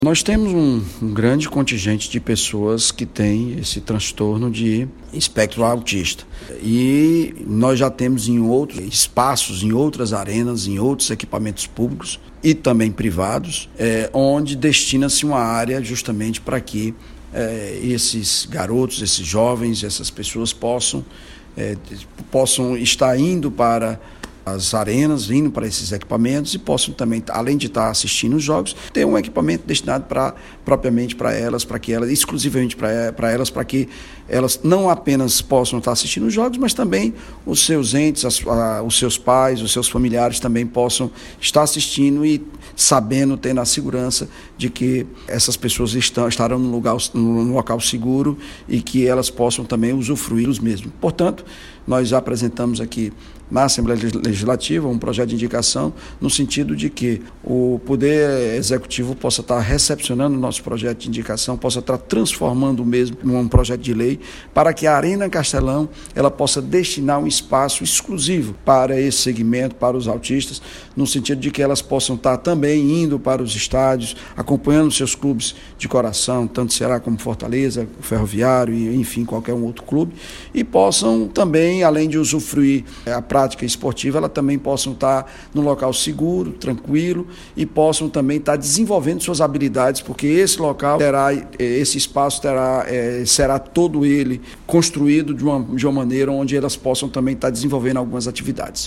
Nós temos um grande contingente de pessoas que têm esse transtorno de espectro autista. E nós já temos em outros espaços, em outras arenas, em outros equipamentos públicos e também privados, onde destina-se uma área justamente para que esses garotos, esses jovens, essas pessoas possam estar indo para as arenas, vindo para esses equipamentos e possam também, além de estar assistindo os jogos, ter um equipamento destinado propriamente para elas, exclusivamente para elas, para que elas não apenas possam estar assistindo os jogos, mas também os seus entes, os seus pais, os seus familiares também possam estar assistindo e sabendo, tendo a segurança de que essas pessoas estarão num local seguro e que elas possam também usufruir os mesmos. Portanto, nós já apresentamos aqui na Assembleia Legislativa um projeto de indicação no sentido de que o Poder Executivo possa estar recepcionando o nosso projeto de indicação, possa estar transformando o mesmo num projeto de lei para que a Arena Castelão ela possa destinar um espaço exclusivo para esse segmento, para os autistas, no sentido de que elas possam estar também indo para os estádios, acompanhando seus clubes de coração, tanto Ceará como Fortaleza, o Ferroviário e, enfim, qualquer um outro clube, e possam também, além de usufruir a prática esportiva, elas também possam estar num local seguro, tranquilo e possam também estar desenvolvendo suas habilidades, porque esse espaço será todo ele construído de uma maneira onde elas possam também estar desenvolvendo algumas atividades.